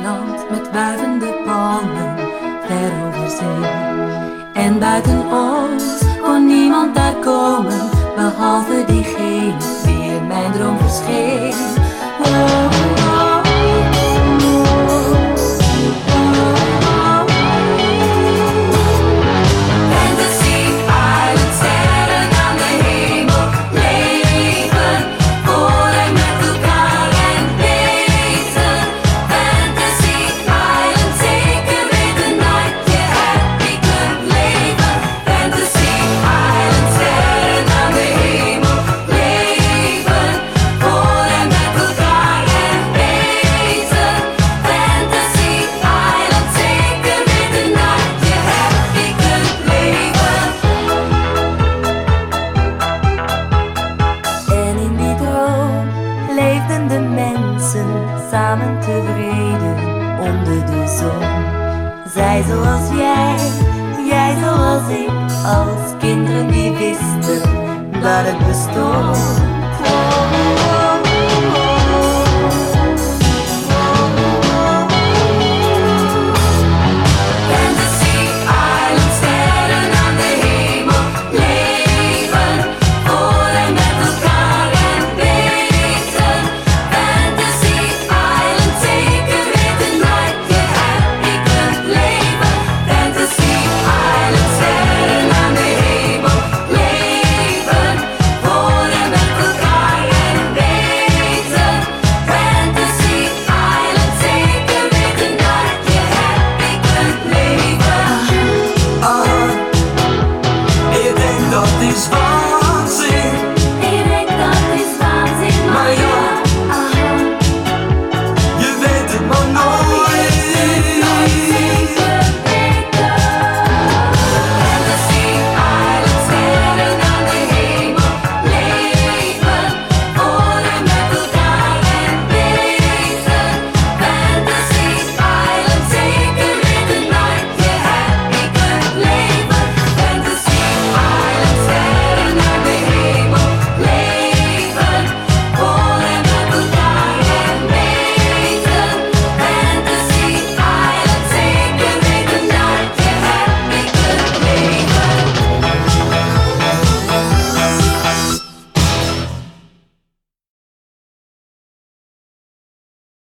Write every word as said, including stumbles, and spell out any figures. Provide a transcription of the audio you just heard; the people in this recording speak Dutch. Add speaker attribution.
Speaker 1: eiland met wuivende palmen ver over zee. En buiten ons kon niemand daar komen, behalve diegene die in mijn droom verscheen. Oh, oh, oh. De mensen samen tevreden onder de zon. Zij zoals jij, jij zoals ik, als kinderen die wisten dat het bestond.